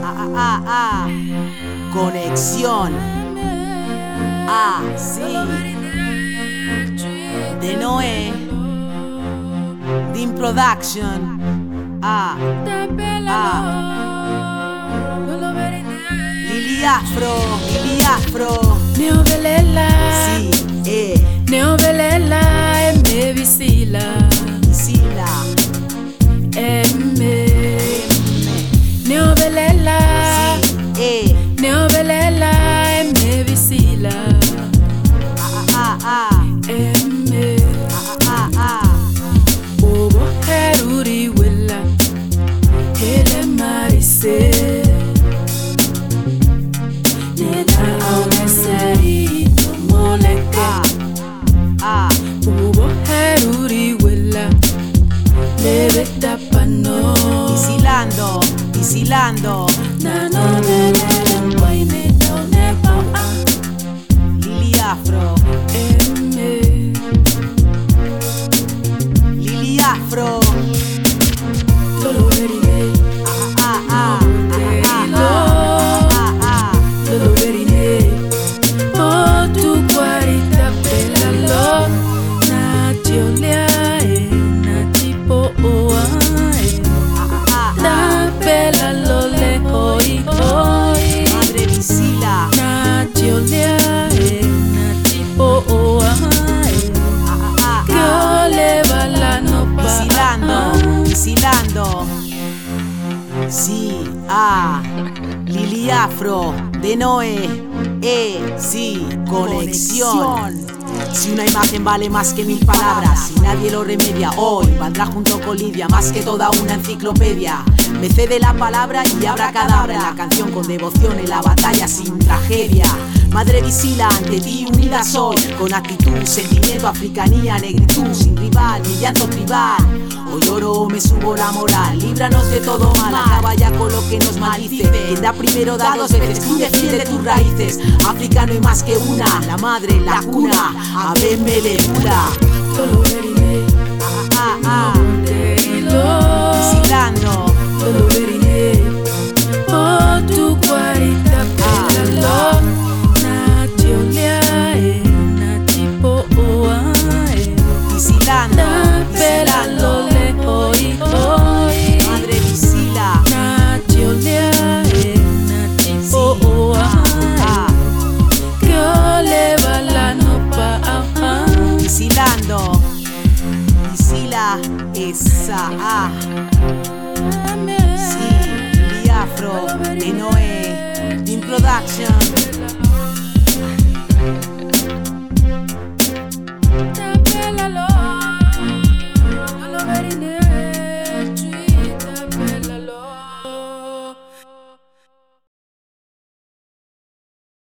Conexión. Sí. De Noé. Dim Production. Lili Afro. Neovelela. Sí, Neovelela, me visila. Sila. Neovelela. Sí, Neovelela, me visila. Bobo heruri willa. Hele marise. Nena auneseri moleka. Bobo heruri willa. Leve tapano. Visilando. Nano nene waine done pa. Lili Afro. Lili Afro. Lolo verine. Lolo verine. Oh tu guarita bella lo. Na tiolia na tipo oa. Na bella lo le hoi hoi. Madre Visila. Na tiolia na tipo oa. Que le bala no pa. Visilando. Sí, Lili Afro, de Noé, sí, conexión. Si una imagen vale más que 1000 palabras y nadie lo remedia, hoy valdrá junto con Lidia más que toda una enciclopedia. Me cede la palabra y habrá cadabra en la canción con devoción, en la batalla sin tragedia. Madre Visila, ante ti unida soy, con actitud, sentimiento, africanía, negritud, sin rival, ni llanto tribal. Hoy oro o me subo la moral, líbranos de todo mal, acaba ya con lo que nos maldice. Quien da primero da dos veces, tú defiende tus raíces. África no hay más que una, la madre, la cuna, Abeme Lula. Lolo verine. Visilando. Lolo verine. Oh tu guarita bella lo. Na tiolia na tipo oa. Visilando. Na bella lo le hoi hoi. Madre Visila. Na tiolia na tipo oa. Que le bala no pa. Visilando. Visila esa. Sí, Lili Afro, de Noé, Dim Production.